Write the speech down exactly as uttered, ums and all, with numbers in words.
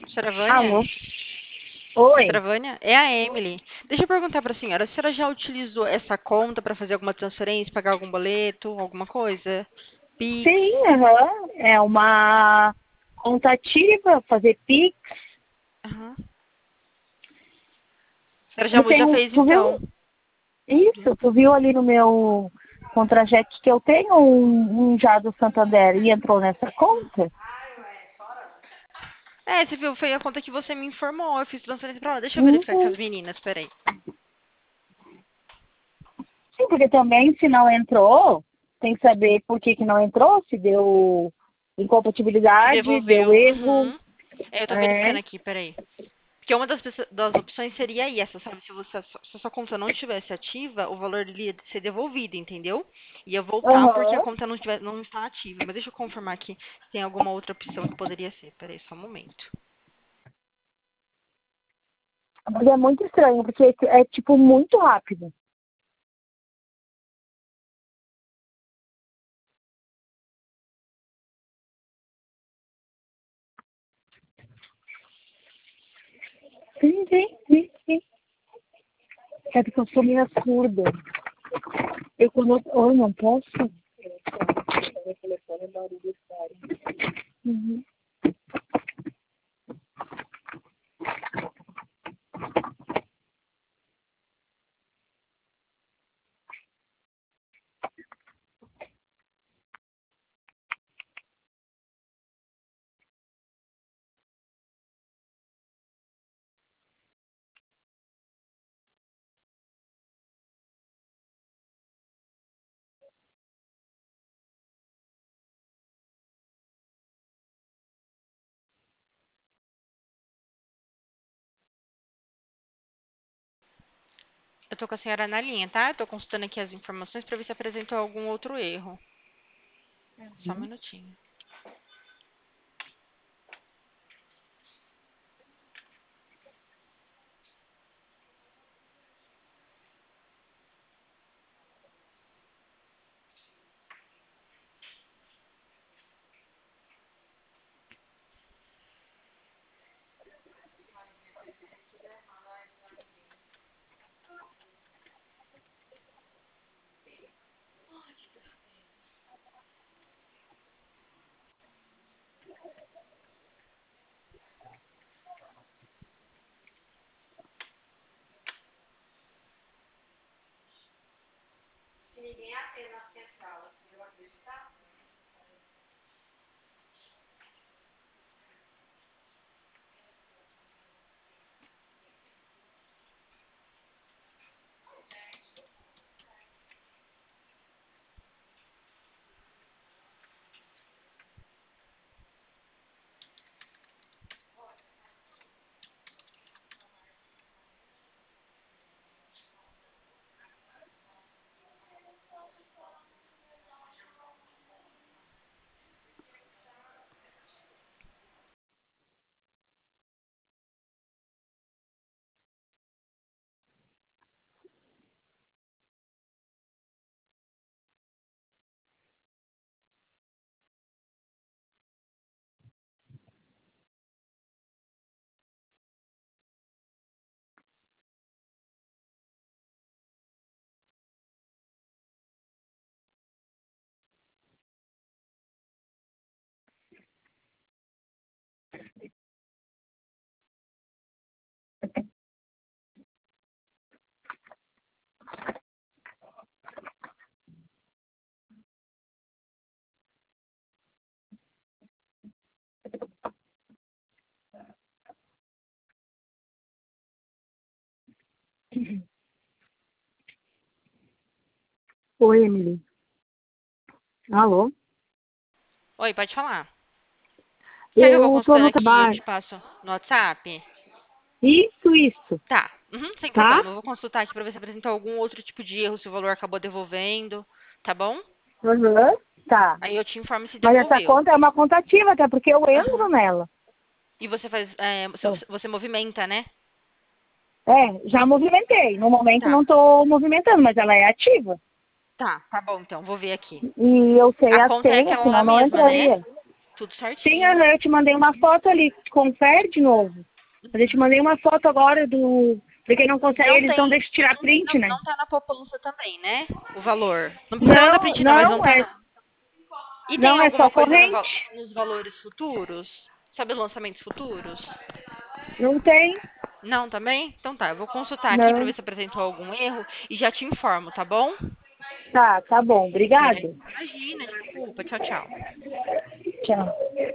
Senhora Vânia? Alô? Oi? Senhora Vânia? É a Emily. Deixa eu perguntar para a senhora, a senhora já utilizou essa conta para fazer alguma transferência, pagar algum boleto, alguma coisa? Pix? Sim, aham. É uma conta ativa, fazer Pix. Aham. A senhora já, Eu mu- já tenho, fez tu viu? então? Isso, tu viu ali no meu contra-cheque que eu tenho um, um já do Santander e entrou nessa conta? É, você viu, foi a conta que você me informou, eu fiz transferência para lá. Deixa eu verificar com Uhum. as meninas, peraí. Sim, porque também se não entrou, tem que saber por que, que não entrou, se deu Se incompatibilidade, deu devolveu. erro. Uhum. É, eu tô É. verificando aqui, peraí. Porque uma das, pessoas- das opções seria essa, sabe? Se, você, se a sua conta não estivesse ativa, o valor iria ser devolvido, entendeu? Ia voltar porque a Aham. conta não, tiver, não está ativa. Mas deixa eu confirmar aqui se tem alguma outra opção que poderia ser. Peraí, só um momento. Mas é muito estranho, porque é tipo muito rápido. Sim, sim, sim, sim. É porque eu sou meio surda. Eu quando eu não posso. Uhum. Eu tô com a senhora na linha, tá? Eu tô consultando aqui as informações para ver se apresentou algum outro erro. Só um minutinho. Oi, Emily. Alô? Oi, pode falar. Quer que eu vou Eu tô consultando no aqui e eu trabalho. te passo no WhatsApp? Isso, isso. Tá, uhum, sem Tá? problema. Eu vou consultar aqui para ver se apresentou algum outro tipo de erro, se o valor acabou devolvendo, tá bom? Aham. Tá. Aí eu te informo se Mas essa devolveu. conta é uma conta ativa, até porque eu entro Aham. nela. E você faz, é, Então, você você movimenta, né? é, já movimentei. No momento Tá, não estou movimentando, mas ela é ativa. tá, tá bom então, vou ver aqui. E eu sei A a conta é senha, aquela lá senão não mesma, né? entraria. Tudo certinho. Sim, aham, eu te mandei uma foto ali. Confere de novo. Mas eu te mandei uma foto agora do... Pra quem não consegue, Não eles tem. não deixam tirar print, Não, né? não tá na poupança também, né? O valor. Não precisa mandar Não, print, não, mas não não, tá é, na. E tem não é só alguma coisa no corrente. val- nos valores futuros? Sabe os lançamentos futuros? Não tem. Não, também? Então tá, eu vou consultar aqui pra Não. ver se apresentou algum erro e já te informo, tá bom? Tá, tá bom. Beleza. Obrigado. Imagina, desculpa. Tchau, tchau. Tchau.